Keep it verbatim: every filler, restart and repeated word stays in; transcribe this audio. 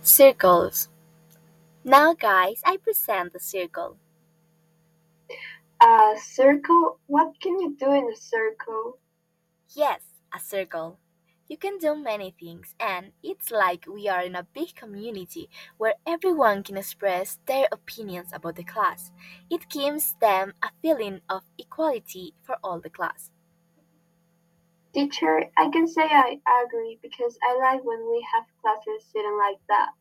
Circles. Now, guys, I present the circle. A circle? What can you do in a circle? Yes, a circle. You can do many things, and it's like we are in a big community where everyone can express their opinions about the class. It gives them a feeling of equality for all the class. Teacher, I can say I agree because I like when we have classes sitting like that.